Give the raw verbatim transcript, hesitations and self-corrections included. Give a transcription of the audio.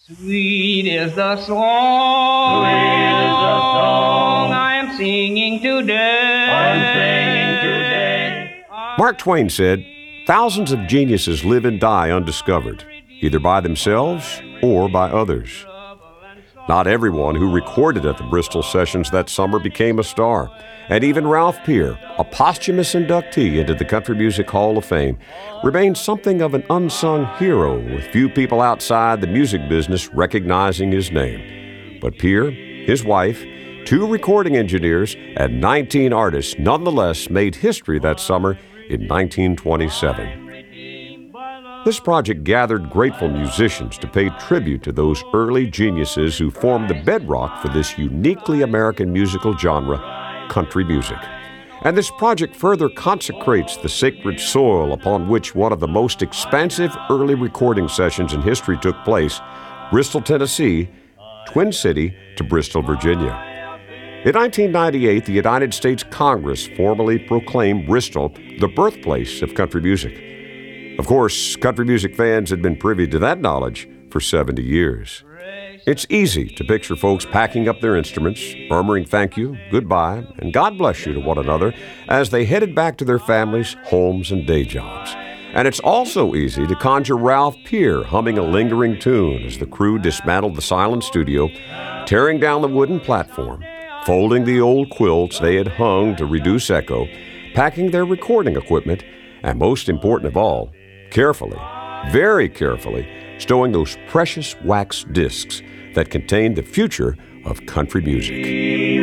Sweet is the song, Sweet is the song I'm singing today. I'm singing today. Mark Twain said, "Thousands of geniuses live and die undiscovered, either by themselves or by others." Not everyone who recorded at the Bristol Sessions that summer became a star, and even Ralph Peer, a posthumous inductee into the Country Music Hall of Fame, remains something of an unsung hero, with few people outside the music business recognizing his name. But Peer, his wife, two recording engineers, and nineteen artists nonetheless made history that summer in nineteen twenty-seven. This project gathered grateful musicians to pay tribute to those early geniuses who formed the bedrock for this uniquely American musical genre, country music. And this project further consecrates the sacred soil upon which one of the most expansive early recording sessions in history took place, Bristol, Tennessee, Twin City to Bristol, Virginia. In nineteen ninety-eight, the United States Congress formally proclaimed Bristol the birthplace of country music. Of course, country music fans had been privy to that knowledge for seventy years. It's easy to picture folks packing up their instruments, murmuring thank you, goodbye, and God bless you to one another as they headed back to their families, homes, and day jobs. And it's also easy to conjure Ralph Peer humming a lingering tune as the crew dismantled the silent studio, tearing down the wooden platform, folding the old quilts they had hung to reduce echo, packing their recording equipment, and most important of all, carefully, very carefully, stowing those precious wax discs that contain the future of country music.